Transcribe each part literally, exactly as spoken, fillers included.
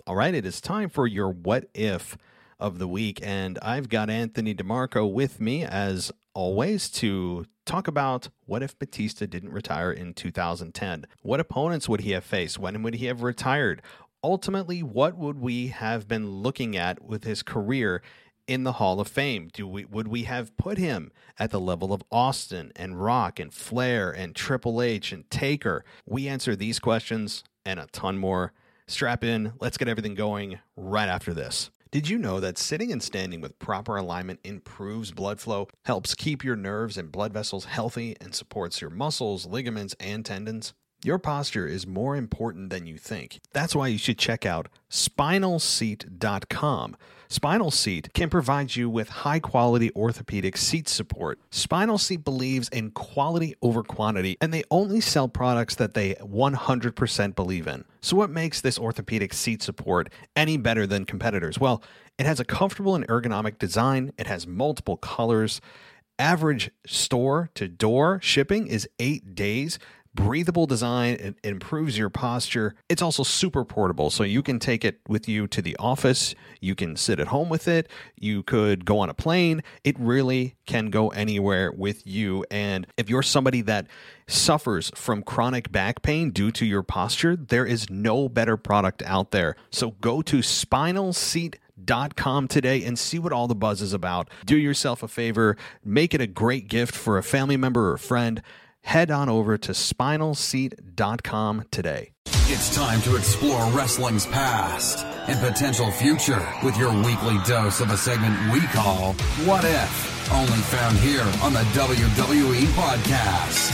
All right, it is time for your What If of the week, and I've got Anthony DeMarco with me, as always, to talk about what if Batista didn't retire in two thousand ten? What opponents would he have faced? When would he have retired? Ultimately, what would we have been looking at with his career in the Hall of Fame? Do we would we have put him at the level of Austin and Rock and Flair and Triple H and Taker? We answer these questions and a ton more. Strap in. Let's get everything going right after this. Did you know that sitting and standing with proper alignment improves blood flow, helps keep your nerves and blood vessels healthy, and supports your muscles, ligaments, and tendons? Your posture is more important than you think. That's why you should check out spinal seat dot com. Spinal Seat can provide you with high-quality orthopedic seat support. Spinal Seat believes in quality over quantity, and they only sell products that they one hundred percent believe in. So what makes this orthopedic seat support any better than competitors? Well, it has a comfortable and ergonomic design. It has multiple colors. Average store-to-door shipping is eight days. Breathable design, it improves your posture. It's also super portable, so you can take it with you to the office. You can sit at home with it. You could go on a plane. It really can go anywhere with you. And if you're somebody that suffers from chronic back pain due to your posture, there is no better product out there. So go to spinal seat dot com today and see what all the buzz is about. Do yourself a favor. Make it a great gift for a family member or a friend. Head on over to spinal seat dot com today. It's time to explore wrestling's past and potential future with your weekly dose of a segment we call What If? Only found here on the W W E Podcast.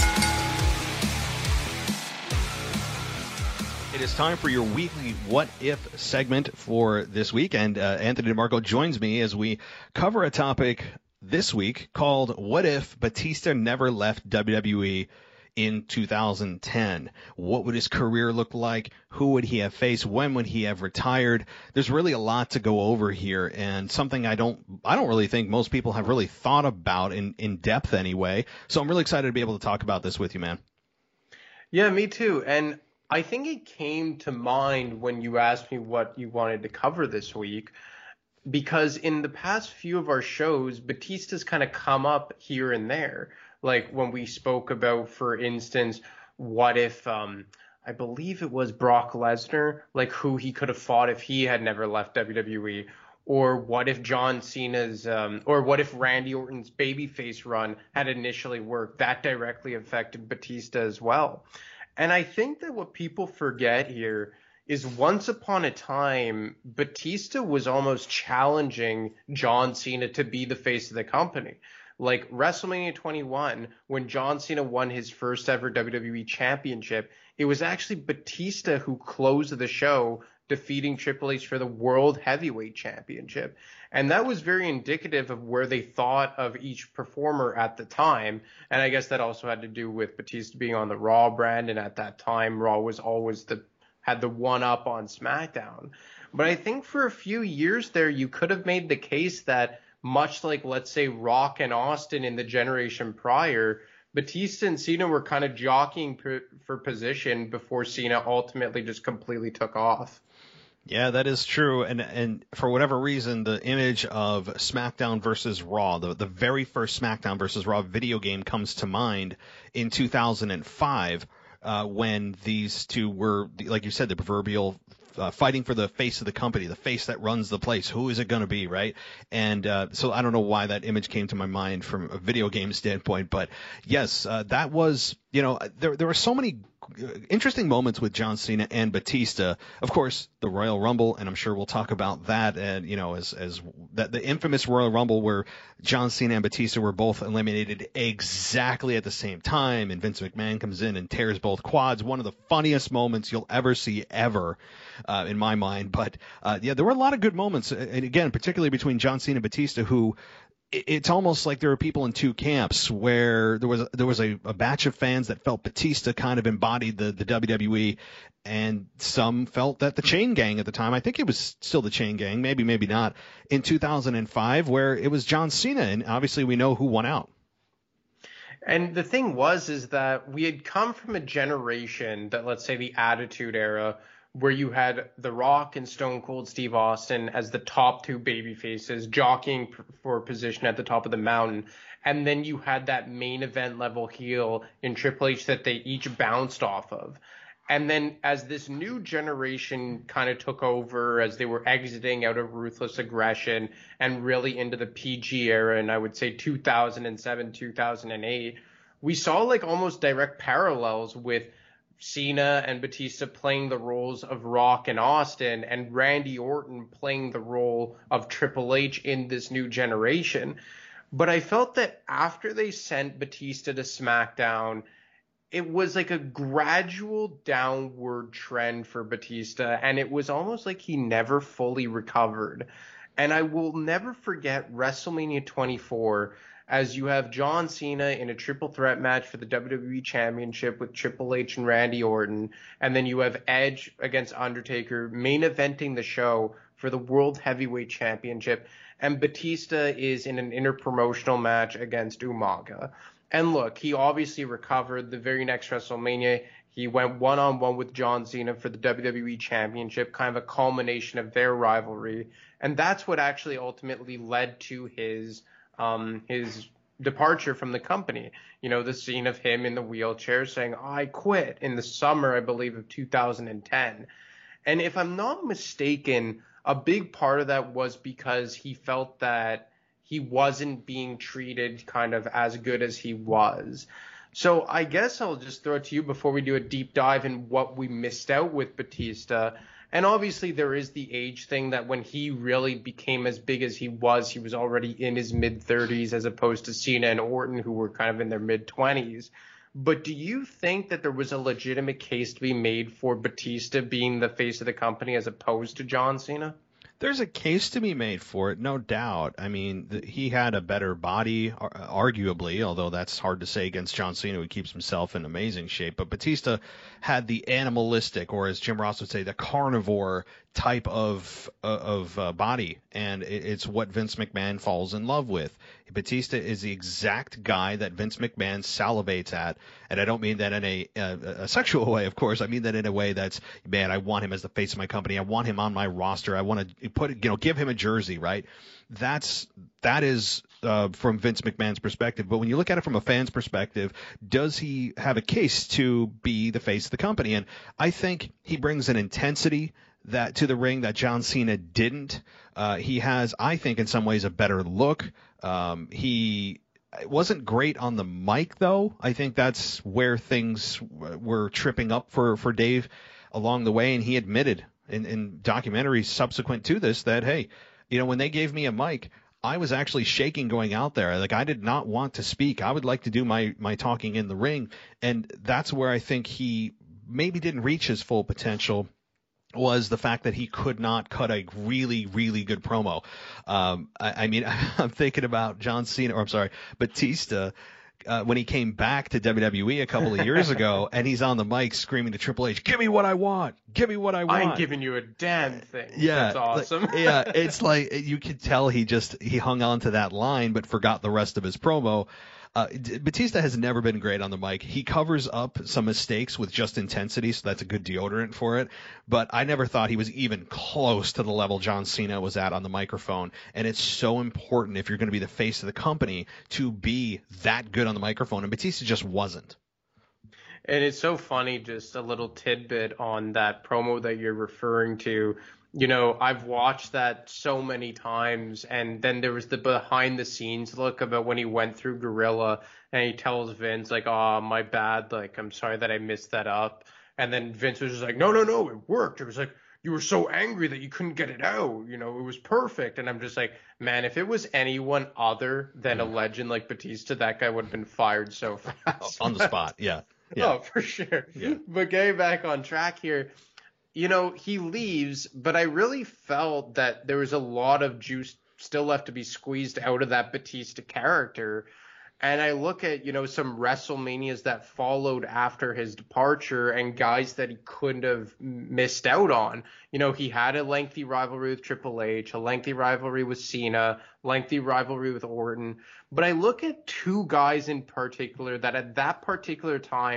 It is time for your weekly What If segment for this week, and uh, Anthony DeMarco joins me as we cover a topic this week called What If Batista Never Left W W E in two thousand ten? What would his career look like? Who would he have faced? When would he have retired? There's really a lot to go over here, and something I don't I don't really think most people have really thought about in, in depth anyway. So I'm really excited to be able to talk about this with you, man. Yeah, me too. And I think it came to mind when you asked me what you wanted to cover this week, because in the past few of our shows, Batista's kind of come up here and there. Like when we spoke about, for instance, what if, um, I believe it was Brock Lesnar, like who he could have fought if he had never left W W E. Or what if John Cena's, um, or what if Randy Orton's babyface run had initially worked? That directly affected Batista as well. And I think that what people forget here is once upon a time, Batista was almost challenging John Cena to be the face of the company. Like WrestleMania twenty-one, when John Cena won his first ever W W E championship, it was actually Batista who closed the show, defeating Triple H for the World Heavyweight Championship. And that was very indicative of where they thought of each performer at the time. And I guess that also had to do with Batista being on the Raw brand, and at that time, Raw was always the had the one up on SmackDown. But I think for a few years there, you could have made the case that much like, let's say, Rock and Austin in the generation prior, Batista and Cena were kind of jockeying per, for position before Cena ultimately just completely took off. Yeah, that is true. And and for whatever reason, the image of SmackDown versus Raw, the, the very first SmackDown versus Raw video game comes to mind in two thousand five. Uh, when these two were, like you said, the proverbial uh, fighting for the face of the company, the face that runs the place. Who is it going to be, right? And uh, so I don't know why that image came to my mind from a video game standpoint, but yes, uh, that was, you know, there there were so many interesting moments with John Cena and Batista. Of course, the Royal Rumble, and I'm sure we'll talk about that, and you know, as as that the infamous Royal Rumble where John Cena and Batista were both eliminated exactly at the same time, and Vince McMahon comes in and tears both quads. One of the funniest moments you'll ever see ever, uh, in my mind. But uh, yeah, there were a lot of good moments, and again, particularly between John Cena and Batista, who it's almost like there were people in two camps, where there was there was a, a batch of fans that felt Batista kind of embodied the, the W W E, and some felt that the Chain Gang at the time, I think it was still the Chain Gang, maybe, maybe not, in two thousand five, where it was John Cena, and obviously we know who won out. And the thing was is that we had come from a generation that, let's say, the Attitude Era, where you had The Rock and Stone Cold Steve Austin as the top two baby faces jockeying for position at the top of the mountain. And then you had that main event level heel in Triple H that they each bounced off of. And then as this new generation kind of took over, as they were exiting out of Ruthless Aggression and really into the P G era, and I would say two thousand seven, two thousand eight, we saw like almost direct parallels with Cena and Batista playing the roles of Rock and Austin, and Randy Orton playing the role of Triple H in this new generation. But I felt that after they sent Batista to SmackDown, it was like a gradual downward trend for Batista, and it was almost like he never fully recovered. And I will never forget WrestleMania twenty-four, as you have John Cena in a triple threat match for the W W E Championship with Triple H and Randy Orton, and then you have Edge against Undertaker main eventing the show for the World Heavyweight Championship, and Batista is in an interpromotional match against Umaga. And look, he obviously recovered. The very next WrestleMania, he went one-on-one with John Cena for the W W E Championship, kind of a culmination of their rivalry. And that's what actually ultimately led to his um, his departure from the company. You know, the scene of him in the wheelchair saying, "I quit," in the summer, I believe, of two thousand ten. And if I'm not mistaken, a big part of that was because he felt that he wasn't being treated kind of as good as he was. So I guess I'll just throw it to you before we do a deep dive in what we missed out with Batista. And obviously there is the age thing, that when he really became as big as he was, he was already in his mid-thirties as opposed to Cena and Orton, who were kind of in their mid-twenties. But do you think that there was a legitimate case to be made for Batista being the face of the company as opposed to John Cena? There's a case to be made for it, no doubt. I mean, the, he had a better body, arguably, although that's hard to say against John Cena, who keeps himself in amazing shape. But Batista had the animalistic, or as Jim Ross would say, the carnivore type of uh, of uh, body, and it, it's what Vince McMahon falls in love with. Batista is the exact guy that Vince McMahon salivates at, and I don't mean that in a, a, a sexual way, of course. I mean that in a way that's, man, I want him as the face of my company. I want him on my roster. I want to put, you know, give him a jersey, right? That's that is uh, from Vince McMahon's perspective. But when you look at it from a fan's perspective, does he have a case to be the face of the company? And I think he brings an intensity that to the ring that John Cena didn't. Uh, he has, I think, in some ways, a better look. Um, he wasn't great on the mic, though. I think that's where things were tripping up for, for Dave along the way, and he admitted in, in documentaries subsequent to this that, hey, you know, when they gave me a mic, I was actually shaking going out there. Like, I did not want to speak. I would like to do my, my talking in the ring, and that's where I think he maybe didn't reach his full potential, was the fact that he could not cut a really, really good promo. Um, I, I mean, I'm thinking about John Cena, or I'm sorry, Batista, uh, when he came back to W W E a couple of years ago, and he's on the mic screaming to Triple H, "Give me what I want! Give me what I want!" I ain't giving you a damn thing. Yeah, that's awesome. Like, yeah, it's like you could tell he just he hung on to that line, but forgot the rest of his promo. Uh, Batista has never been great on the mic. He covers up some mistakes with just intensity, so that's a good deodorant for it. But I never thought he was even close to the level John Cena was at on the microphone. And it's so important, if you're going to be the face of the company, to be that good on the microphone. And Batista just wasn't. And it's so funny, just a little tidbit on that promo that you're referring to. You know, I've watched that so many times, and then there was the behind the scenes look about when he went through Gorilla and he tells Vince, like, "Oh, my bad, like, I'm sorry that I messed that up." And then Vince was just like, no, no, no, it worked. It was like, you were so angry that you couldn't get it out. You know, it was perfect. And I'm just like, man, if it was anyone other than a legend like Batista, that guy would have been fired so fast. On the spot, yeah. yeah. Oh, for sure. Yeah. But getting back on track here, you know, he leaves, but I really felt that there was a lot of juice still left to be squeezed out of that Batista character. And I look at, you know, some WrestleManias that followed after his departure and guys that he couldn't have missed out on. You know, he had a lengthy rivalry with Triple H, a lengthy rivalry with Cena, lengthy rivalry with Orton. But I look at two guys in particular that at that particular time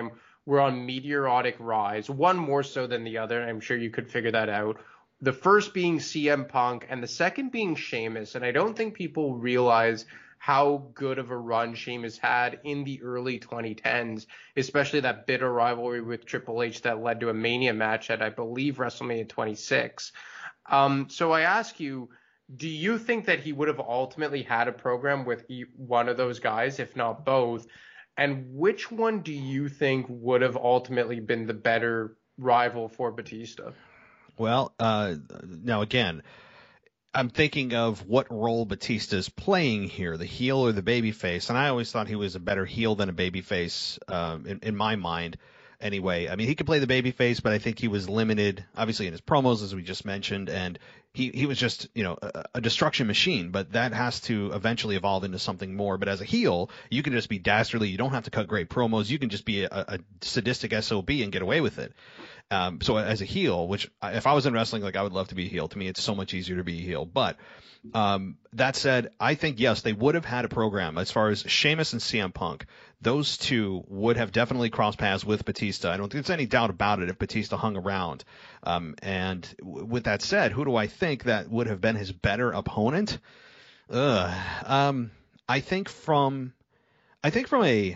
were on meteoric rise, one more so than the other, and I'm sure you could figure that out. The first being C M Punk and the second being Sheamus. And I don't think people realize how good of a run Sheamus had in the early twenty tens, especially that bitter rivalry with Triple H that led to a Mania match at, I believe, WrestleMania twenty-six. Um, so I ask you, do you think that he would have ultimately had a program with one of those guys, if not both? And which one do you think would have ultimately been the better rival for Batista? Well, uh, now again, I'm thinking of what role Batista's playing here, the heel or the babyface, and I always thought he was a better heel than a babyface um, in, in my mind. Anyway, I mean, he could play the babyface, but I think he was limited, obviously, in his promos, as we just mentioned, and he, he was just, you know, a, a destruction machine, but that has to eventually evolve into something more. But as a heel, you can just be dastardly. You don't have to cut great promos. You can just be a, a sadistic S O B and get away with it. Um, so as a heel, which if I was in wrestling, like I would love to be a heel. To me, it's so much easier to be a heel. But um, that said, I think, yes, they would have had a program as far as Sheamus and C M Punk. Those two would have definitely crossed paths with Batista. I don't think there's any doubt about it if Batista hung around. Um, and w- with that said, who do I think that would have been his better opponent? Ugh. Um, I think from, I think from a,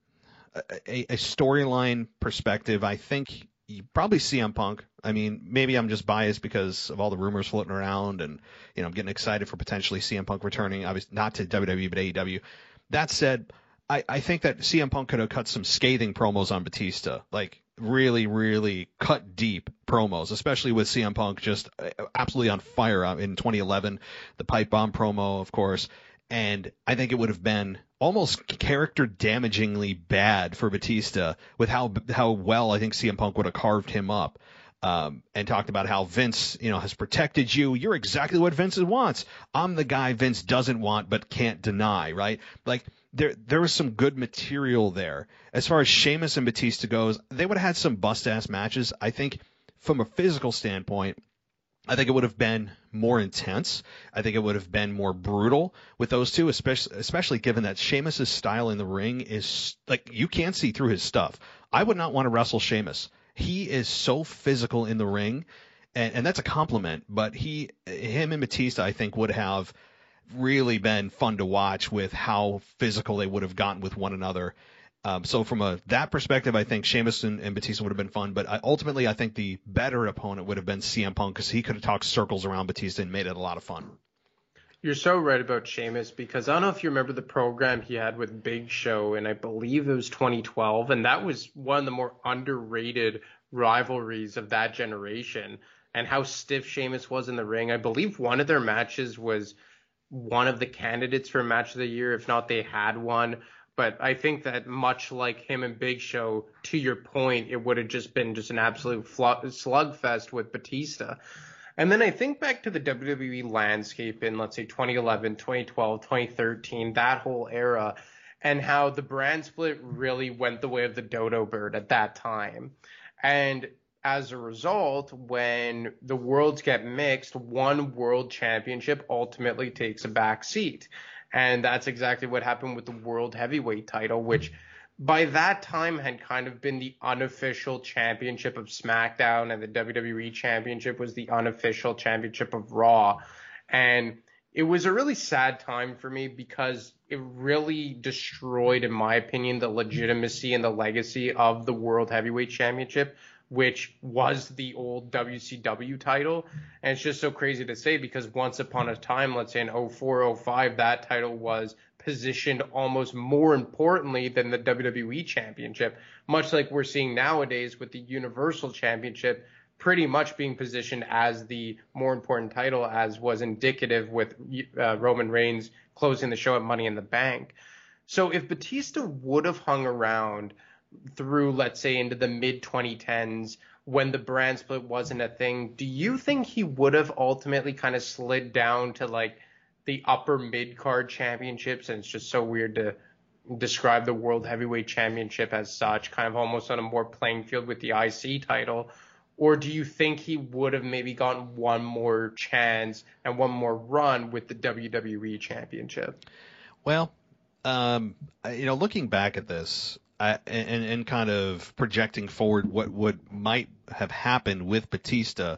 a, a storyline perspective, I think probably C M Punk. I mean, maybe I'm just biased because of all the rumors floating around, and you know, I'm getting excited for potentially C M Punk returning, obviously not to W W E but A E W. That said, I, I think that C M Punk could have cut some scathing promos on Batista, like really, really cut deep promos, especially with C M Punk just absolutely on fire in twenty eleven, the pipe bomb promo, of course. And I think it would have been almost character damagingly bad for Batista with how how well I think C M Punk would have carved him up. Um, and talked about how Vince, you know, has protected you. You're exactly what Vince wants. I'm the guy Vince doesn't want but can't deny, right? Like there there was some good material there. As far as Sheamus and Batista goes, they would have had some bust-ass matches. I think from a physical standpoint, I think it would have been more intense. I think it would have been more brutal with those two, especially especially given that Sheamus' style in the ring is like you can't see through his stuff. I would not want to wrestle Sheamus. He is so physical in the ring, and, and that's a compliment. But he, him and Batista, I think, would have really been fun to watch with how physical they would have gotten with one another. Um, so from a that perspective, I think Sheamus and, and Batista would have been fun. But I, ultimately, I think the better opponent would have been C M Punk because he could have talked circles around Batista and made it a lot of fun. You're so right about Sheamus because I don't know if you remember the program he had with Big Show, and I believe it was twenty twelve, and that was one of the more underrated rivalries of that generation, and how stiff Sheamus was in the ring. I believe one of their matches was one of the candidates for Match of the Year, if not they had one. But I think that much like him and Big Show, to your point, it would have just been just an absolute slugfest with Batista. And then I think back to the W W E landscape in, let's say, twenty eleven, twenty twelve, twenty thirteen, that whole era, and how the brand split really went the way of the dodo bird at that time. And as a result, when the worlds get mixed, one world championship ultimately takes a back seat. And that's exactly what happened with the world heavyweight title, which by that time had kind of been the unofficial championship of SmackDown, and the W W E championship was the unofficial championship of Raw. And it was a really sad time for me because it really destroyed, in my opinion, the legitimacy and the legacy of the World Heavyweight Championship, which was the old W C W title. And it's just so crazy to say because once upon a time, let's say in oh four, oh five, that title was positioned almost more importantly than the W W E Championship, much like we're seeing nowadays with the Universal Championship pretty much being positioned as the more important title, as was indicative with uh, Roman Reigns closing the show at Money in the Bank. So if Batista would have hung around through, let's say, into the mid twenty tens when the brand split wasn't a thing, do you think he would have ultimately kind of slid down to like the upper mid-card championships? And it's just so weird to describe the World Heavyweight Championship as such, kind of almost on a more playing field with the I C title. Or do you think he would have maybe gotten one more chance and one more run with the W W E Championship? Well, um, you know, looking back at this, uh, and, and kind of projecting forward what would might have happened with Batista,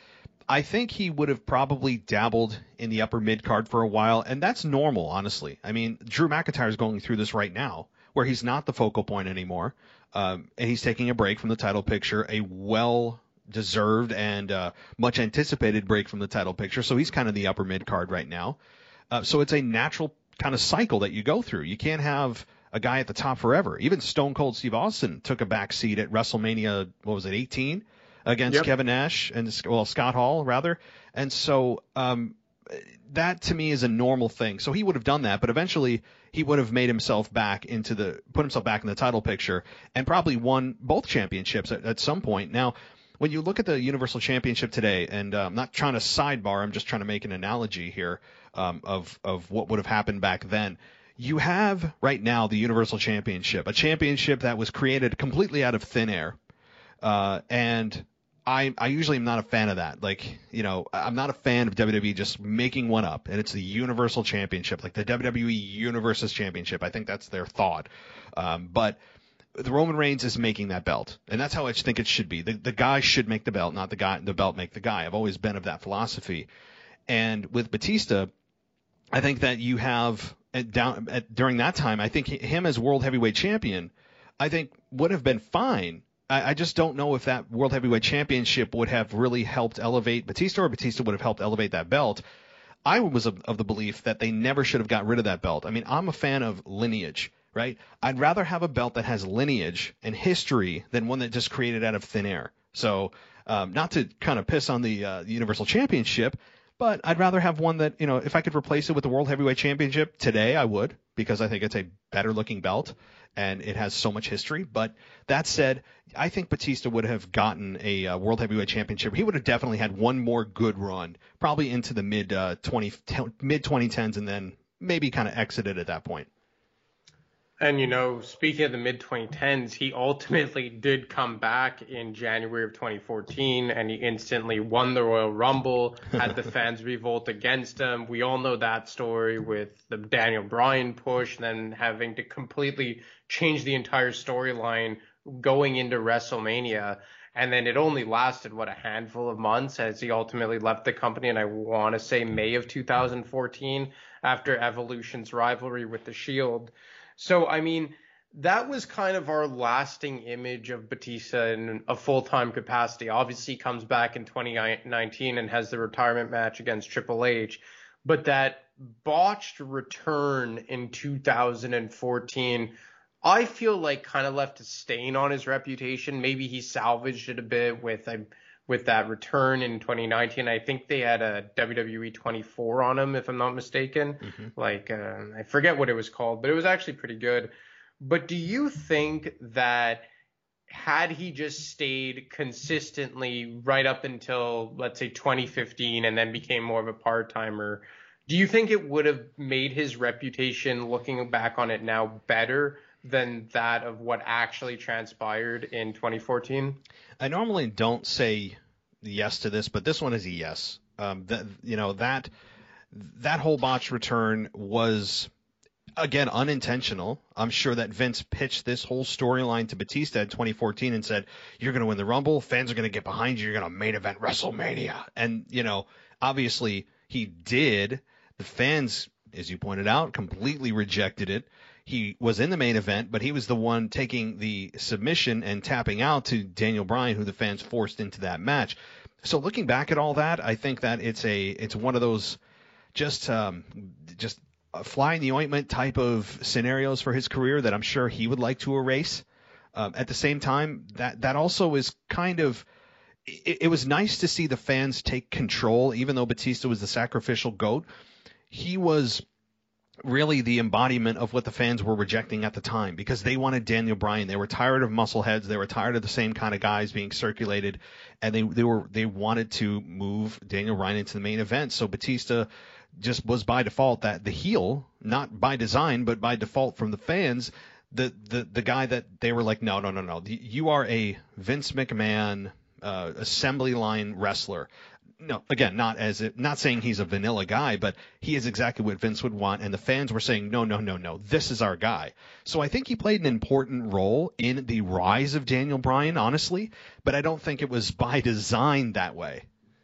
I think he would have probably dabbled in the upper mid card for a while, and that's normal, honestly. I mean, Drew McIntyre is going through this right now, where he's not the focal point anymore, um, and he's taking a break from the title picture, a well-deserved and uh, much anticipated break from the title picture. So he's kind of the upper mid card right now. Uh, so it's a natural kind of cycle that you go through. You can't have a guy at the top forever. Even Stone Cold Steve Austin took a back seat at WrestleMania, what was it, eighteen? Against yep. Kevin Nash and, well, Scott Hall, rather. And so um, that, to me, is a normal thing. So he would have done that, but eventually he would have made himself back into the – put himself back in the title picture and probably won both championships at, at some point. Now, when you look at the Universal Championship today, and uh, I'm not trying to sidebar, I'm just trying to make an analogy here um, of, of what would have happened back then. You have right now the Universal Championship, a championship that was created completely out of thin air. Uh, and – I, I usually am not a fan of that. Like, you know, I'm not a fan of W W E just making one up, and it's the Universal Championship, like the W W E Universal's Championship. I think that's their thought. Um, but the Roman Reigns is making that belt, and that's how I think it should be. The, the guy should make the belt, not the guy, the belt make the guy. I've always been of that philosophy. And with Batista, I think that you have at down at, during that time, I think him as World Heavyweight Champion, I think would have been fine. I just don't know if that World Heavyweight Championship would have really helped elevate Batista, or Batista would have helped elevate that belt. I was of, of the belief that they never should have got rid of that belt. I mean, I'm a fan of lineage, right? I'd rather have a belt that has lineage and history than one that just created out of thin air. So um, not to kind of piss on the uh, Universal Championship, but I'd rather have one that, you know, if I could replace it with the World Heavyweight Championship today, I would, because I think it's a better looking belt and it has so much history. But that said, I think Batista would have gotten a uh, World Heavyweight Championship. He would have definitely had one more good run, probably into the mid uh, twenty mid twenty tens, and then maybe kind of exited at that point. And, you know, speaking of the mid twenty tens, he ultimately did come back in January of twenty fourteen, and he instantly won the Royal Rumble, had the fans revolt against him. We all know that story with the Daniel Bryan push, then having to completely change the entire storyline going into WrestleMania. And then it only lasted, what, a handful of months as he ultimately left the company, and I want to say May of two thousand fourteen, after Evolution's rivalry with The Shield. So, I mean, that was kind of our lasting image of Batista in a full-time capacity. Obviously, he comes back in twenty nineteen and has the retirement match against Triple H. But that botched return in two thousand fourteen, I feel like kind of left a stain on his reputation. Maybe he salvaged it a bit with a, with that return in twenty nineteen. I think they had a W W E twenty-four on him, if I'm not mistaken. Mm-hmm. Like, uh, I forget what it was called, but it was actually pretty good. But do you think that had he just stayed consistently right up until, let's say, twenty fifteen and then became more of a part-timer, do you think it would have made his reputation, looking back on it now, better than that of what actually transpired in twenty fourteen? I normally don't say yes to this, but this one is a yes. Um, that, you know, that that whole botch return was, again, unintentional. I'm sure that Vince pitched this whole storyline to Batista in twenty fourteen and said, you're going to win the Rumble, fans are going to get behind you, you're going to main event WrestleMania. And, you know, obviously he did. The fans, as you pointed out, completely rejected it. He was in the main event, but he was the one taking the submission and tapping out to Daniel Bryan, who the fans forced into that match. So looking back at all that, I think that it's a it's one of those just um, just a fly in the ointment type of scenarios for his career that I'm sure he would like to erase. Um, at the same time, that that also is kind of it, it was nice to see the fans take control, even though Batista was the sacrificial goat. He was really the embodiment of what the fans were rejecting at the time, because they wanted Daniel Bryan. They were tired of muscleheads. They were tired of the same kind of guys being circulated, and they they were they wanted to move Daniel Bryan into the main event. So Batista just was by default that the heel, not by design, but by default from the fans, the the the guy that they were like, no, no, no, no, you are a Vince McMahon uh, assembly line wrestler. no, again, not as it, not saying he's a vanilla guy, but he is exactly what Vince would want, and the fans were saying, no, no, no, no, this is our guy. So I think he played an important role in the rise of Daniel Bryan, honestly, but I don't think it was by design that way.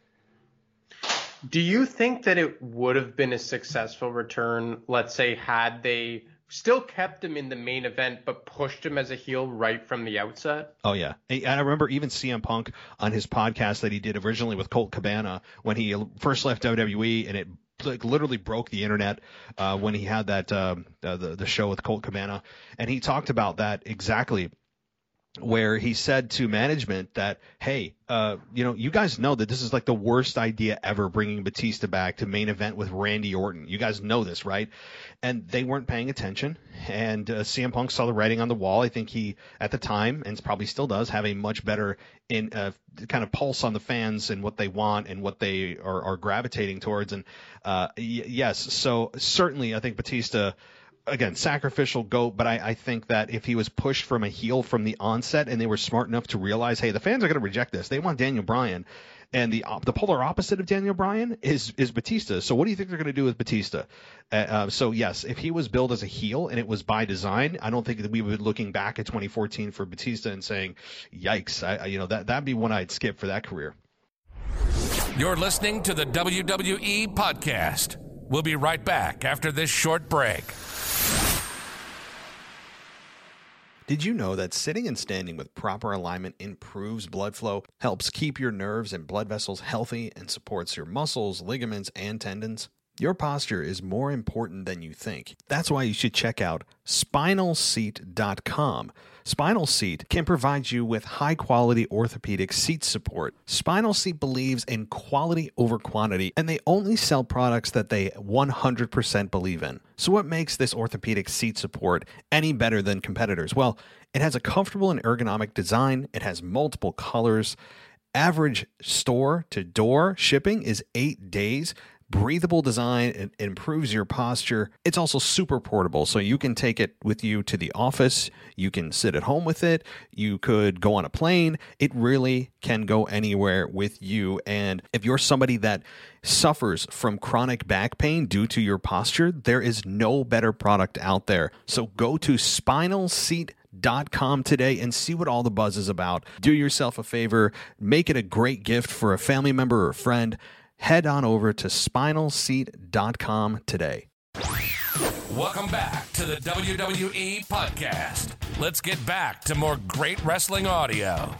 Do you think that it would have been a successful return, let's say, had they still kept him in the main event but pushed him as a heel right from the outset? Oh, yeah. And I remember even C M Punk on his podcast that he did originally with Colt Cabana when he first left W W E, and it like literally broke the internet uh, when he had that um, uh, the, the show with Colt Cabana. And he talked about that exactly, where he said to management that, hey, uh, you know, you guys know that this is like the worst idea ever, bringing Batista back to main event with Randy Orton. You guys know this, right? And they weren't paying attention. And uh, C M Punk saw the writing on the wall. I think he, at the time, and probably still does, have a much better in uh, kind of pulse on the fans and what they want and what they are, are gravitating towards. And uh, y- yes, so certainly I think Batista, again, sacrificial goat, but I, I think that if he was pushed from a heel from the onset and they were smart enough to realize, hey, the fans are going to reject this. They want Daniel Bryan. And the the polar opposite of Daniel Bryan is is Batista. So what do you think they're going to do with Batista? Uh, uh, so, yes, if he was billed as a heel and it was by design, I don't think that we would be looking back at twenty fourteen for Batista and saying, yikes, I, you know, that, that'd be one I'd skip for that career. You're listening to the W W E Podcast. We'll be right back after this short break. Did you know that sitting and standing with proper alignment improves blood flow, helps keep your nerves and blood vessels healthy, and supports your muscles, ligaments, and tendons? Your posture is more important than you think. That's why you should check out spinal seat dot com. Spinal Seat can provide you with high-quality orthopedic seat support. Spinal Seat believes in quality over quantity, and they only sell products that they one hundred percent believe in. So what makes this orthopedic seat support any better than competitors? Well, it has a comfortable and ergonomic design. It has multiple colors. Average store-to-door shipping is eight days. Breathable design, it improves your posture. It's also super portable, so you can take it with you to the office. You can sit at home with it. You could go on a plane. It really can go anywhere with you. And if you're somebody that suffers from chronic back pain due to your posture, there is no better product out there. So go to spinal seat dot com today and see what all the buzz is about. Do yourself a favor. Make it a great gift for a family member or a friend. Head on over to spinal seat dot com today. Welcome back to the W W E Podcast. Let's get back to more great wrestling audio.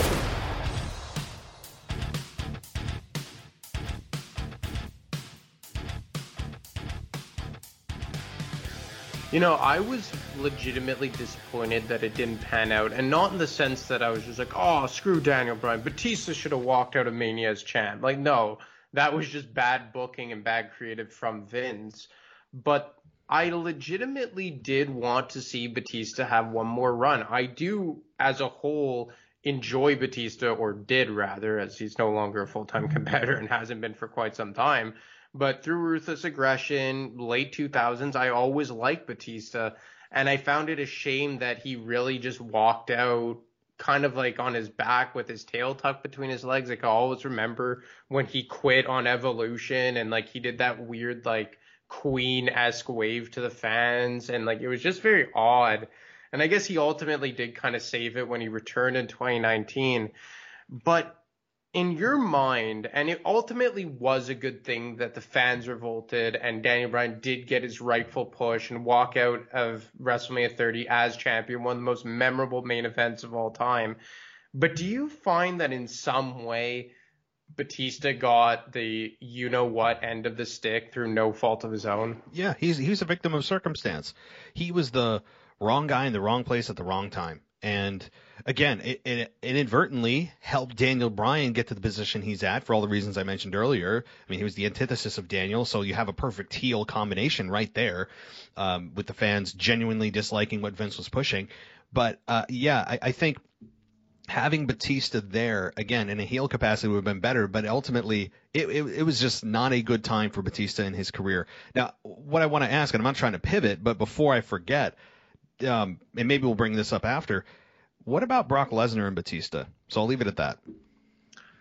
You know, I was legitimately disappointed that it didn't pan out, and not in the sense that I was just like, oh, screw Daniel Bryan. Batista should have walked out of Mania as champ. Like, no. That was just bad booking and bad creative from Vince. But I legitimately did want to see Batista have one more run. I do, as a whole, enjoy Batista, or did rather, as he's no longer a full-time competitor and hasn't been for quite some time. But through Ruthless Aggression, late two thousands, I always liked Batista. And I found it a shame that he really just walked out kind of like on his back with his tail tucked between his legs. Like, I always remember when he quit on Evolution and like he did that weird like Queen-esque wave to the fans, and like it was just very odd. And I guess he ultimately did kind of save it when he returned in twenty nineteen. But in your mind, and it ultimately was a good thing that the fans revolted and Daniel Bryan did get his rightful push and walk out of WrestleMania thirty as champion, one of the most memorable main events of all time. But do you find that in some way Batista got the you-know-what end of the stick through no fault of his own? Yeah, he's he's a victim of circumstance. He was the wrong guy in the wrong place at the wrong time. And again, it, it inadvertently helped Daniel Bryan get to the position he's at for all the reasons I mentioned earlier. I mean, he was the antithesis of Daniel, so you have a perfect heel combination right there, um, with the fans genuinely disliking what Vince was pushing. But uh, yeah, I, I think having Batista there, again, in a heel capacity would have been better, but ultimately it, it, it was just not a good time for Batista in his career. Now, what I want to ask, and I'm not trying to pivot, but before I forget, Um, and maybe we'll bring this up after, what about Brock Lesnar and Batista? So I'll leave it at that.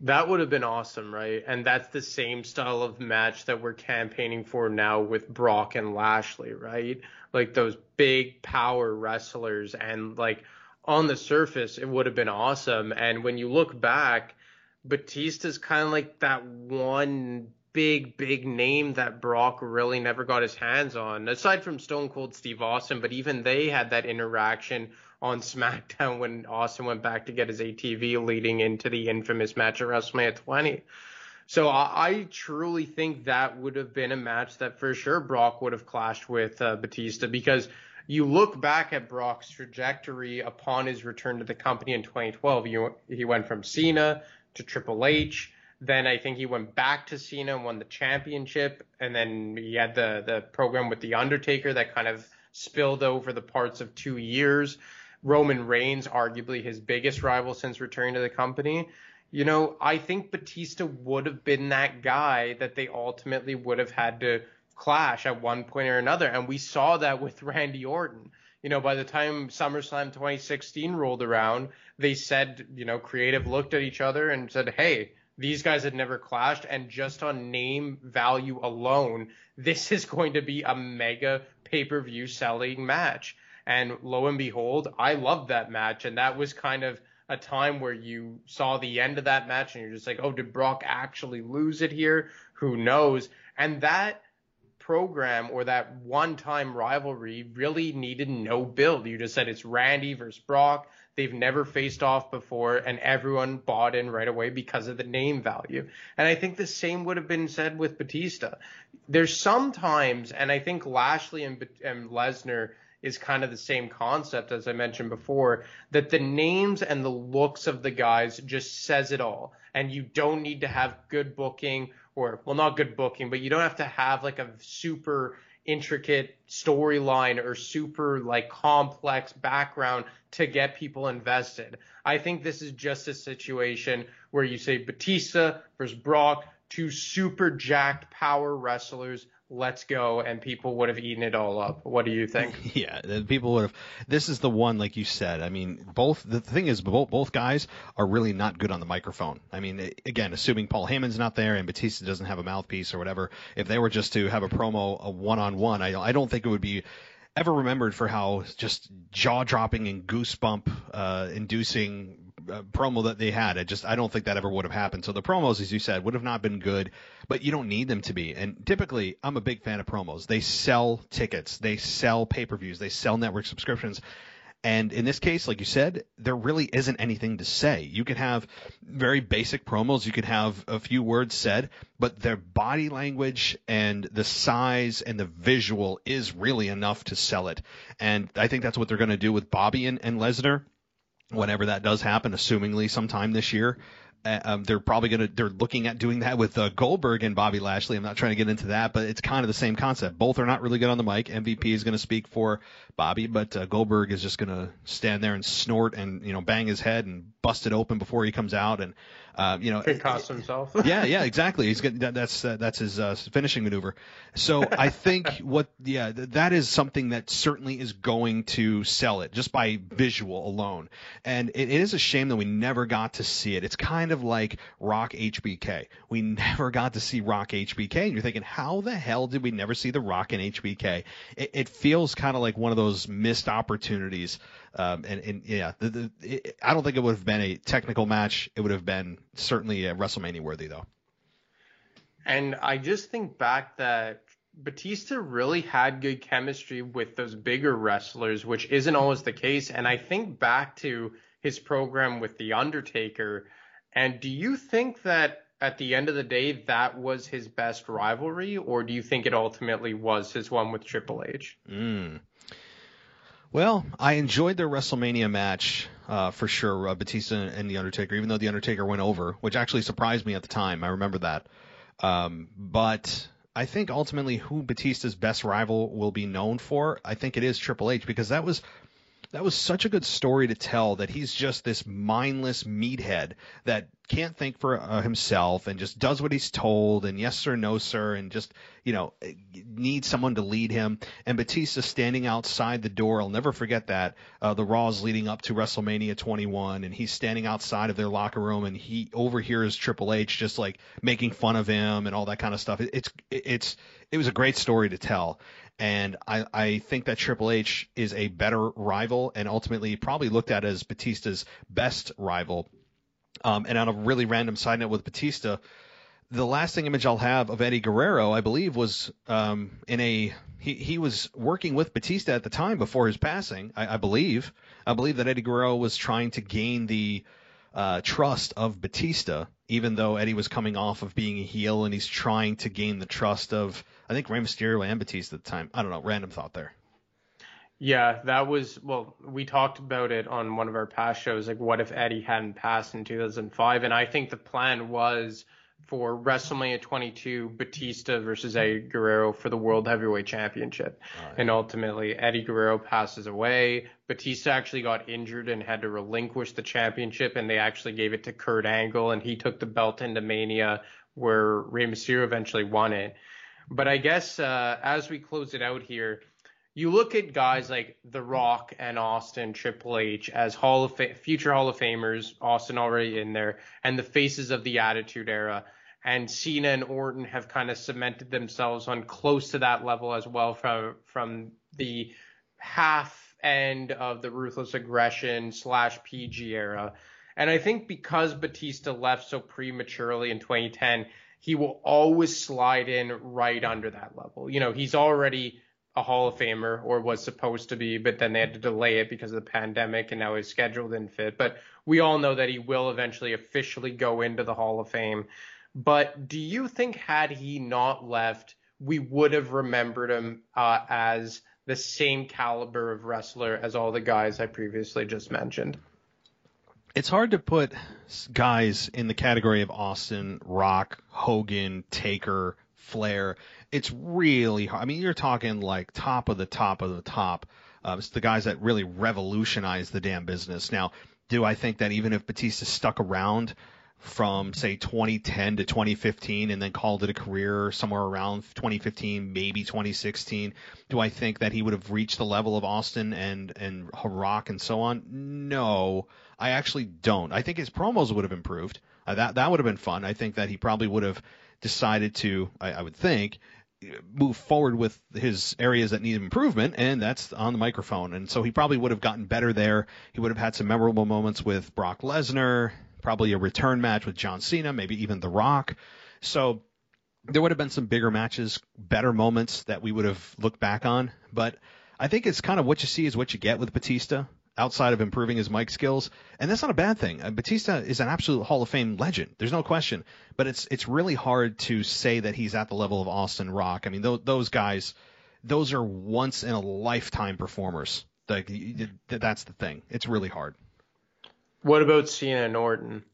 That would have been awesome, right? And that's the same style of match that we're campaigning for now with Brock and Lashley, right? Like those big power wrestlers, and like on the surface, it would have been awesome. And when you look back, Batista's kind of like that one big, big name that Brock really never got his hands on, aside from Stone Cold Steve Austin. But even they had that interaction on SmackDown when Austin went back to get his A T V, leading into the infamous match at WrestleMania twenty. So I, I truly think that would have been a match that for sure Brock would have clashed with uh, Batista, because you look back at Brock's trajectory upon his return to the company in twenty twelve. You, he went from Cena to Triple H. Then I think he went back to Cena and won the championship. And then he had the, the program with The Undertaker that kind of spilled over the parts of two years. Roman Reigns, arguably his biggest rival since returning to the company. You know, I think Batista would have been that guy that they ultimately would have had to clash at one point or another. And we saw that with Randy Orton. You know, by the time SummerSlam twenty sixteen rolled around, they said, you know, creative looked at each other and said, hey, these guys had never clashed. And just on name value alone, this is going to be a mega pay-per-view selling match. And lo and behold, I loved that match. And that was kind of a time where you saw the end of that match and you're just like, oh, did Brock actually lose it here? Who knows? And that program, or that one-time rivalry, really needed no build. You just said it's Randy versus Brock. They've never faced off before, and everyone bought in right away because of the name value. And I think the same would have been said with Batista. There's sometimes, and I think Lashley and, and Lesnar is kind of the same concept, as I mentioned before, that the names and the looks of the guys just says it all. And you don't need to have good booking, or, well, not good booking, but you don't have to have like a super intricate storyline or super like complex background to get people invested. I think this is just a situation where you say Batista versus Brock, two super jacked power wrestlers, let's go, and people would have eaten it all up. What do you think? Yeah, people would have. This is the one, like you said. I mean, both. The thing is, both both guys are really not good on the microphone. I mean, again, assuming Paul Heyman's not there and Batista doesn't have a mouthpiece or whatever, if they were just to have a promo, a one-on-one, I, I don't think it would be ever remembered for how just jaw-dropping and goosebump uh, inducing uh, promo that they had. I just I don't think that ever would have happened. So the promos, as you said, would have not been good, but you don't need them to be. And typically, I'm a big fan of promos. They sell tickets, they sell pay-per-views, they sell network subscriptions. And in this case, like you said, there really isn't anything to say. You can have very basic promos. You can have a few words said, but their body language and the size and the visual is really enough to sell it. And I think that's what they're going to do with Bobby and, and Lesnar whenever that does happen, assumingly sometime this year. Uh, um, they're probably going to, they're looking at doing that with uh, Goldberg and Bobby Lashley. I'm not trying to get into that, but it's kind of the same concept. Both are not really good on the mic. M V P is going to speak for Bobby, but uh, Goldberg is just going to stand there and snort and, you know, bang his head and bust it open before he comes out. And, uh, you know, concuss himself. yeah, yeah, exactly. He's got, that, that's, uh, that's his uh, finishing maneuver. So I think what, yeah, th- that is something that certainly is going to sell it just by visual alone. And it, it is a shame that we never got to see it. It's kind of like Rock H B K. We never got to see Rock H B K, and you're thinking, how the hell did we never see The Rock in H B K? It, it feels kind of like one of those missed opportunities. Um, and, and yeah, the, the, it, I don't think it would have been a technical match. It would have been certainly a WrestleMania worthy, though. And I just think back that Batista really had good chemistry with those bigger wrestlers, which isn't always the case. And I think back to his program with The Undertaker. And do you think that at the end of the day, that was his best rivalry, or do you think it ultimately was his one with Triple H? Mm. Well, I enjoyed their WrestleMania match uh, for sure, uh, Batista and The Undertaker, even though The Undertaker went over, which actually surprised me at the time. I remember that. Um, but I think ultimately who Batista's best rival will be known for, I think it is Triple H, because that was That was such a good story to tell, that he's just this mindless meathead that can't think for uh, himself and just does what he's told and yes sir, no sir, and just, you know, needs someone to lead him. And Batista standing outside the door, I'll never forget that, uh, the Raws leading up to WrestleMania twenty-one, and he's standing outside of their locker room and he overhears Triple H just like making fun of him and all that kind of stuff. It, it's, it's, it was a great story to tell. And I, I think that Triple H is a better rival and ultimately probably looked at as Batista's best rival. Um, and on a really random side note with Batista, the lasting image I'll have of Eddie Guerrero, I believe, was um, in a he, he was working with Batista at the time before his passing, I, I believe. I believe that Eddie Guerrero was trying to gain the uh, trust of Batista, even though Eddie was coming off of being a heel, and he's trying to gain the trust of, I think, Rey Mysterio and Batista at the time. I don't know, random thought there. Yeah, that was, well, we talked about it on one of our past shows, like what if Eddie hadn't passed in two thousand five, and I think the plan was for WrestleMania twenty-two, Batista versus Eddie Guerrero for the World Heavyweight Championship. Right. And ultimately, Eddie Guerrero passes away. Batista actually got injured and had to relinquish the championship, and they actually gave it to Kurt Angle, and he took the belt into Mania, where Rey Mysterio eventually won it. But I guess uh, as we close it out here, you look at guys like The Rock and Austin, Triple H as Hall of Fa- future Hall of Famers, Austin already in there, and the faces of the Attitude Era. And Cena and Orton have kind of cemented themselves on close to that level as well from from the half end of the Ruthless Aggression slash P G era. And I think because Batista left so prematurely in twenty ten, he will always slide in right under that level. You know, he's already a Hall of Famer, or was supposed to be, but then they had to delay it because of the pandemic, and now his schedule didn't fit. But we all know that he will eventually officially go into the Hall of Fame. But do you think had he not left, we would have remembered him uh, as the same caliber of wrestler as all the guys I previously just mentioned? It's hard to put guys in the category of Austin, Rock, Hogan, Taker, Flair. It's really hard. I mean, you're talking like top of the top of the top. Uh, it's the guys that really revolutionized the damn business. Now, do I think that even if Batista stuck around from, say, twenty ten to twenty fifteen and then called it a career somewhere around twenty fifteen, maybe twenty sixteen, do I think that he would have reached the level of Austin and, and Rock and so on? No, I actually don't. I think his promos would have improved. Uh, that, that would have been fun. I think that he probably would have decided to, I, I would think, move forward with his areas that need improvement, and that's on the microphone. And so he probably would have gotten better there. He would have had some memorable moments with Brock Lesnar, probably a return match with John Cena, maybe even The Rock. So there would have been some bigger matches, better moments that we would have looked back on. But I think it's kind of what you see is what you get with Batista, outside of improving his mic skills. And that's not a bad thing. Uh, Batista is an absolute Hall of Fame legend. There's no question. But it's it's really hard to say that he's at the level of Austin, Rock. I mean, th- those guys, those are once-in-a-lifetime performers. Like, that's the thing. It's really hard. What about Cena and Orton?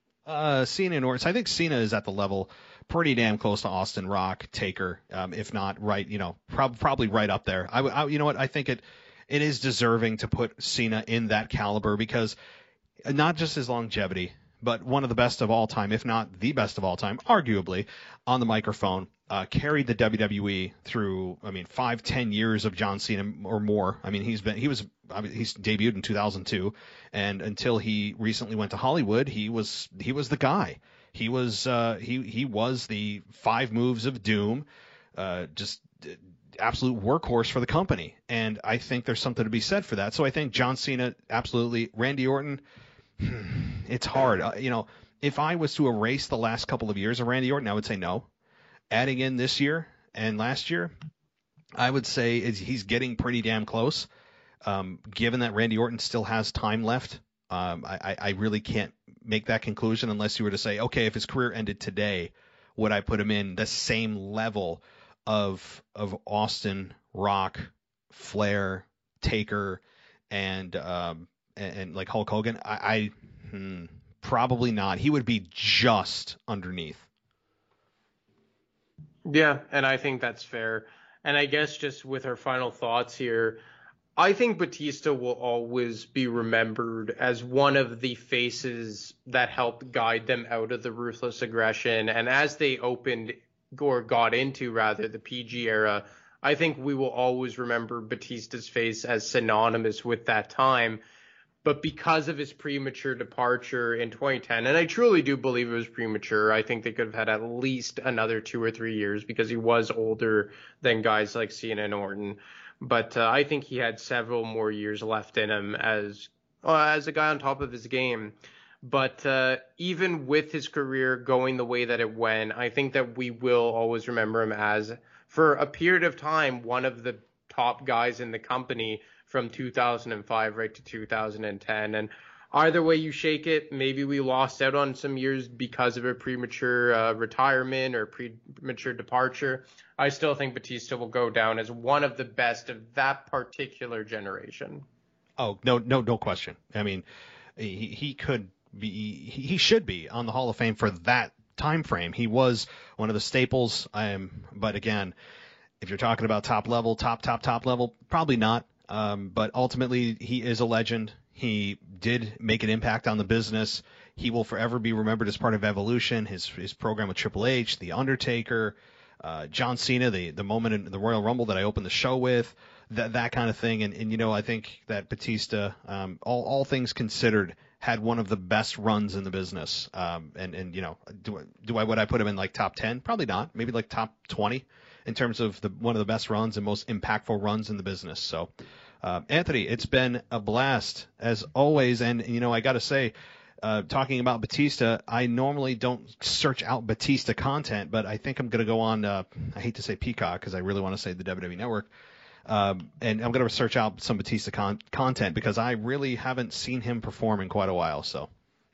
Uh, Cena and Orton. So I think Cena is at the level pretty damn close to Austin, Rock, Taker, um, if not right, you know, prob- probably right up there. I, I, you know what? I think it it is deserving to put Cena in that caliber because not just his longevity, but one of the best of all time, if not the best of all time, arguably, on the microphone, uh, carried the W W E through, I mean, five, ten years of John Cena or more. I mean, he's been, he was, I mean, he's debuted in two thousand two, and until he recently went to Hollywood, he was, he was the guy. He was, uh, he, he was the five moves of doom, uh, just absolute workhorse for the company. And I think there's something to be said for that. So I think John Cena, absolutely. Randy Orton, it's hard. Uh, you know, if I was to erase the last couple of years of Randy Orton, I would say no. Adding in this year and last year, I would say is he's getting pretty damn close. Um, given that Randy Orton still has time left, um, I, I really can't make that conclusion unless you were to say, okay, if his career ended today, would I put him in the same level of of Austin, Rock, Flair, Taker, and um, and, and like Hulk Hogan? I, I hmm, probably not. He would be just underneath. Yeah, and I think that's fair. And I guess just with our final thoughts here, I think Batista will always be remembered as one of the faces that helped guide them out of the ruthless aggression. And as they opened or got into rather the P G era, I think we will always remember Batista's face as synonymous with that time. But because of his premature departure in twenty ten, and I truly do believe it was premature, I think they could have had at least another two or three years because he was older than guys like Cena and Orton. But uh, I think he had several more years left in him as uh, as a guy on top of his game. But uh, even with his career going the way that it went, I think that we will always remember him as, for a period of time, one of the top guys in the company from two thousand five right to two thousand ten. And either way you shake it, maybe we lost out on some years because of a premature uh, retirement or premature departure. I still think Batista will go down as one of the best of that particular generation. Oh, no, no, no question. I mean, he, he could be, he, he should be on the Hall of Fame for that time frame. He was one of the staples. Um, but again, if you're talking about top level, top, top, top level, probably not. Um, but ultimately, he is a legend. He did make an impact on the business. He will forever be remembered as part of Evolution, his his program with Triple H, The Undertaker, uh, John Cena, the the moment in the Royal Rumble that I opened the show with, that that kind of thing. And, and you know, I think that Batista, um, all all things considered, had one of the best runs in the business. Um, and and you know, do do I would I put him in like top ten? Probably not. Maybe like top twenty in terms of the one of the best runs and most impactful runs in the business. So. Uh, Anthony, it's been a blast as always, and you know I got to say, uh, talking about Batista, I normally don't search out Batista content, but I think I'm going to go on. Uh, I hate to say Peacock because I really want to say the W W E Network, um, and I'm going to search out some Batista con- content because I really haven't seen him perform in quite a while. So,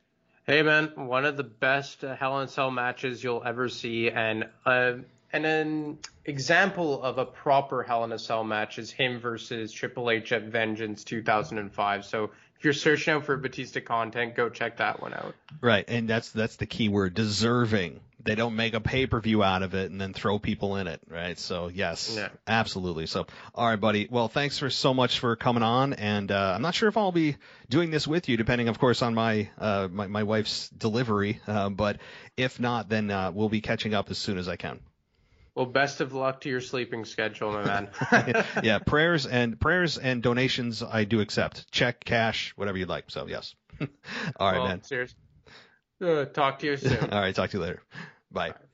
hey man, one of the best uh, Hell in a Cell matches you'll ever see, and uh, and an example of a proper Hell in a Cell match is him versus Triple H at Vengeance two thousand five. So if you're searching out for Batista content, go check that one out. Right, and that's that's the key word, deserving. They don't make a pay-per-view out of it and then throw people in it, right? So, yes, yeah. Absolutely. So, all right, buddy. Well, thanks for so much for coming on, and uh, I'm not sure if I'll be doing this with you, depending, of course, on my uh, my, my wife's delivery, uh, but if not, then uh, we'll be catching up as soon as I can. Well, best of luck to your sleeping schedule, my man. Yeah, prayers and prayers and donations I do accept. Check, cash, whatever you'd like. So, yes. All right, well, man. Cheers. Uh, talk to you soon. All right, talk to you later. Bye. Bye.